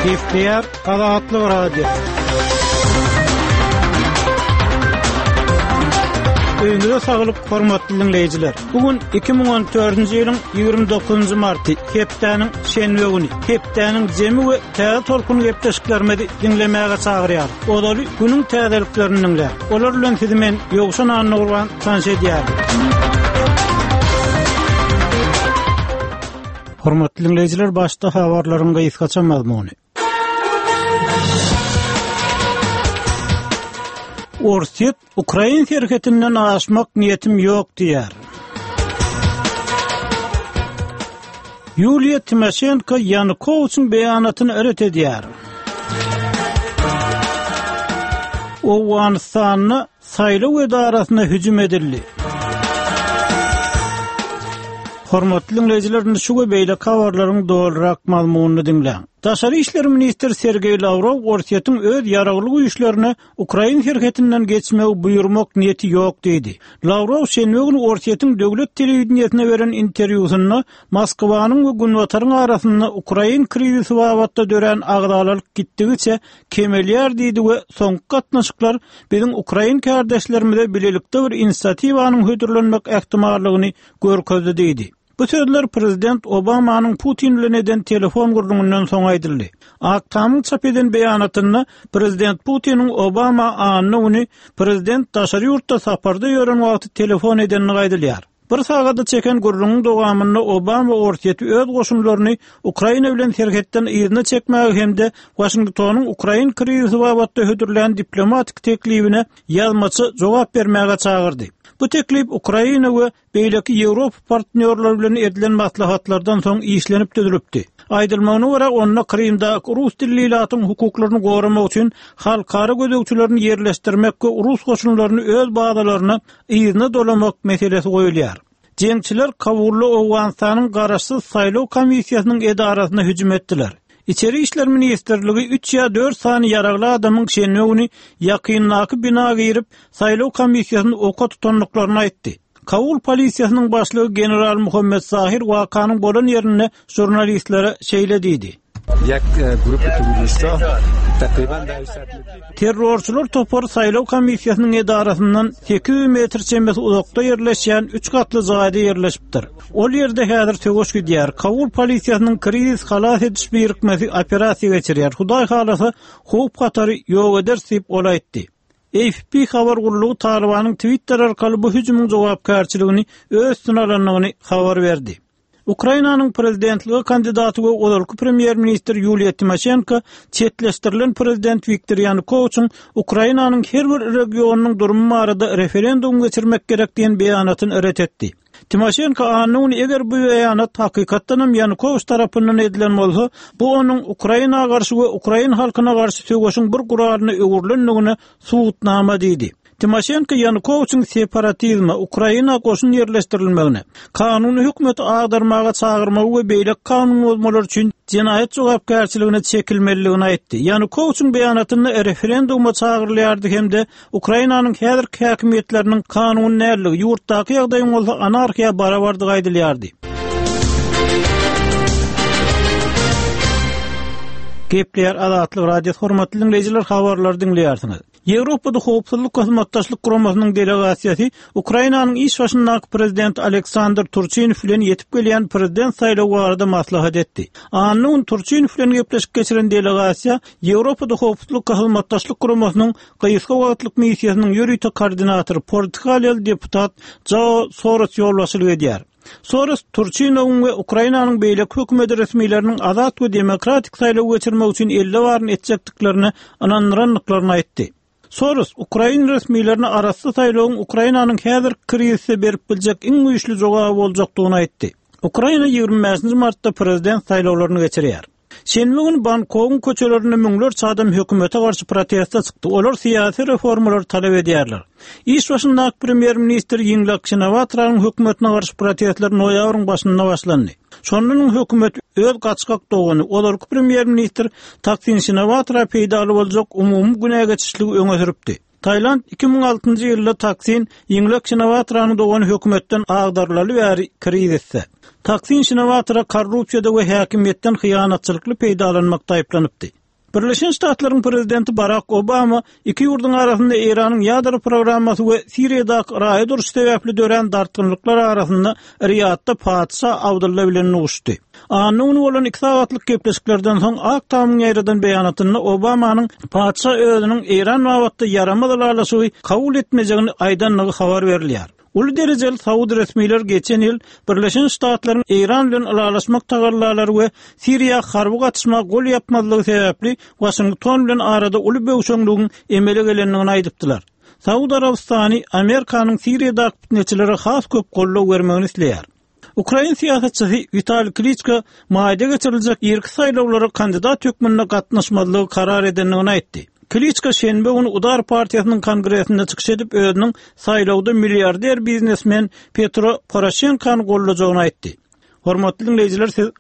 Gepler Azatlyk Radio. Öýünde saglyk hormatly dinleýijiler. Bugün 2014-nji ýylyň 29-njy marty, hepdeniň şenbe güni. Hepdeniň jemi we täze tolkun gepleşiklerimizi dinlemäge çagyrýar. Odaly günüň täzeliklerini dinler. Olar bilen sizi men Ýogşan Annurwan tanış edýär. Hormatly dinleýijiler, başda habarlaryňa ýetgaçan mazmuny. Orset Ukraina herketinden aşmak niyetim yok diýär. Yulia Tymoshenko Yanukovyçyň beýanatyny öret edýär. Owganystanyň saýlaw edarasyna hüjüm edildi. Hormatly dinleýijiler, şu beýle habarlaryň dolarak mazmunyny dinleň. Daşary işler ministri Sergey Lavrov Orset'in öz ýaraglyk güýçlerini Ukraina herketinden geçmegi buýurmak niyeti ýok diýdi. Lavrov şenbe güni Orset'in döwlet telewizionyna beren interwýusynda Moskwanyň we Günwataryň arasynda Ukraina krizisi wagtynda dören agdalyk gitdigiçe kemelýär diýdi we soňky gatnaşyklar biziň Ukraina kardeşlerimize bilelikde bir inisiatywanyň hödürlenmek ähtimallygyny görkezdi diýdi. Bu sözler Prezident Obama'nın Putin bilen eden telefon gurulmyndan soň aýdyldy. Aktamyň çap eden beýanatynda Prezident Putin'in Obama anyny Prezident daşary ýurtda saparda ýören wagty telefon edenini gaýdylýar. Bir sagada çeken gurulmyň dowamynda Obama Orset'i öz goşunlaryny Ukraina bilen herketden ýerine çekmäge hemde Washingtonyň Ukraina krizisi wagtynda hödürlen diplomatik teklibine ýazmaçy jogap bermäge çagyrdy. Bu teklip Ukraina we beýleki Ýewropa partnerler bilen edilen maslahatlardan soň işlenip düzülipdi. Aýdylmagyna görä onda Krimda Rus dillilatyň hukuklaryny goramak üçin halkara gözegçilerini ýerleşdirmek we Rus goşunlaryny öz bagdalaryna ýerine dolamak meselesi goýulýar. Jeňçiler Kabulda Owganystanyň garaşsyz saýlaw komissiýasynyň edarasyna hüjüm etdiler. İçeri işler ministerligi 3 ya 4 sany yaragly adamyň şenbe güni ýakynlaky bina girip saýlaw komissiýasyny oka tutanlyklaryny aýtdy. Kabul polisiýasynyň başlygy general Muhammed Zahir wakanyň bolan ýerine jurnalistlere şeýle diýdi. Terrorçular topar saýlaw komissiýasynyň edarasyndan 800 metr çembesi uzakda ýerleşýän 3 gatly zaýda ýerleşipdir. Ol ýerde häzir töweş gidýär. Kabul polisiýasynyň kriz halas ediş birikmesi operasiýa geçirýär. Hudaý halasa howp gatary ýok eder diýip ol aýtdy. AFP habar gurulugy Talibanyň Twitter arkaly bu hüjümüň jogapkärçiligini öz üstüne alanyny habar berdi. Ukrainanyň prezidentligi kandidaty we olarky premier minister Yulia Tymoshenko çetleşdirilen prezident Viktor Yanukovyçyň Ukrainanyň her bir regionunyň durumy barada referendum geçirmek gerek diýen beýanatyny öret etdi. Tymoshenko anyny eger bu beýanat hakykatdan Yanukovyç tarapyndan edilen bolsa, bu onuň Ukrainaga garşy we Ukraina halkyna garşy töweşiň bir guralyny öwürlendigine suwutnama diýdi. Tymoshenko Yanukovyçyň separatizmi, Ukraina goşun ýerleşdirilmegine, kanuny hökümeti agdarmaga çagyrmagy we beýle kanun bozmalar üçin cinayet jogapkärçiligine çekilmeliligini aýtdy. Yanukovyçyň beýanatyny referenduma çagyrylýardy hemde Ukrainanyň häzirki häkimetleriniň kanuny närligi, ýurtdaky ýagdaýyň bolsa anarxiýa barabardygy aýdylýardy. Gepler Azatlyk Radio hormatly dinleýijiler, habarlary dinleýärsiňiz. Ýewropada howpsuzlyk kösmatdaşlyk guramasynyň delegasiýasy Ukrainanyň iş başyndaky prezident Aleksandr Turchynov bilen ýetip gelýän prezident saýlawy barada maslahat etdi. Anyň Turchynov bilen gepleşip geçiren delegasiýa Ýewropada howpsuzlyk kösmatdaşlyk guramasynyň gyýyska wagtlyk missiýasynyň ýörüýte koordinatory Portugaliýaly deputat João Soros ýolbaşçylyk edýär. Soros Turchynow'un we Ukrainanyň beýleki hökümeti resmiýetleriniň azat we demokratik saýlaw geçirmek üçin 50 baryn etjekdiklerini anandyranlyklaryny aýtdy. Soros Ukraina resmiýetlerini arasy saýlawyň Ukrainanyň häzir krizise berip biljek iň güýçli jogaby boljakdygyny aýtdy. Ukraina 25 martda prezident saýlawlaryny geçirýär. Şenbe güni Bangkokyň köçelerinde müňlerçe adam hökümete garşy protesta çykdy. Olar syýasy reformalar talap edýärler. İş başyndaky premier minister Ýynglak Şinawatryň hökümetine garşy protestler noýabryň başynda başlandy. Şonun hökümeti öz gaçkak dogany, olarky premier minister Taksin Şinawatra peýdaly boljak umumy güne geçişligi öňe süripdi. Tayland 2006-njy ýylda Taksin Ýynglak Şinawatryň dogany hökümetden agdarlaly we krizisde. Taksin Şinawatra korrupsiýada we häkimetden hyýanatçylykly peýdalanmakda aýplanypdy. Birleşen Ştatlaryň prezidenti Barack Obama iki ýurdun arasynda Iranyň ýadro programmasy we Siriýadaky raýat uruş sebäpli dören dartgynlyklar arasynda Riyadda Padşah Abdullah bilen uguşdy. Anyň bolan 2 saatlyk gepleşiklerden soň Aktamyň ýerden beýanatynda Obamanyň Padşah özüniň Iran wagtda yaramadalarlasy kabul etmejegini aýdanlygy habar berilýär. Ulu derejeli Saudi resmiler geçen ýyl Birleşen Ştatlaryň Iran bilen alalaşmak tagarlalary we Siriýa harby gatnaşma gol ýapmazlygy sebäpli Washington bilen arada uly böwşeňligiň emele gelenligini aýdypdylar. Saudi Arabistany Amerikanyň Siriýadaky fitneçilere has köp gollaw bermegini isleýär. Ukraina siýasatçysy Vitaliy Klitschko maýda geçiriljek ýerki saýlawlara kandidat hökmünde gatnaşmalygy karar edenligini aýtdy. Klitschko şenbe onu Udar Partiýasynyň kongresinde çykyş edip özüniň saýlawda milliarder biznesmen Petro Poroshenko'ny gollajagyny aýtdy. Hormatly dinleýijiler, siz